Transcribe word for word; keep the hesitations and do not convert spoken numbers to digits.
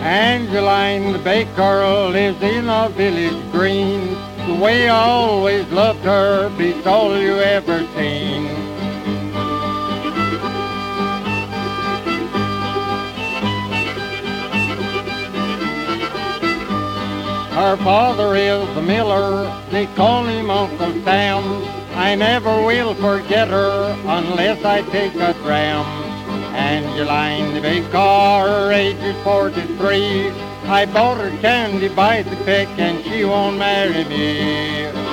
Angeline, the baker, lives in a village green. The way I always loved her beats all you ever seen. Her father is a miller, they call him Uncle Sam. I never will forget her unless I take a dram. Angeline the baker, her age is forty-three. I bought her candy by the peck and she won't marry me.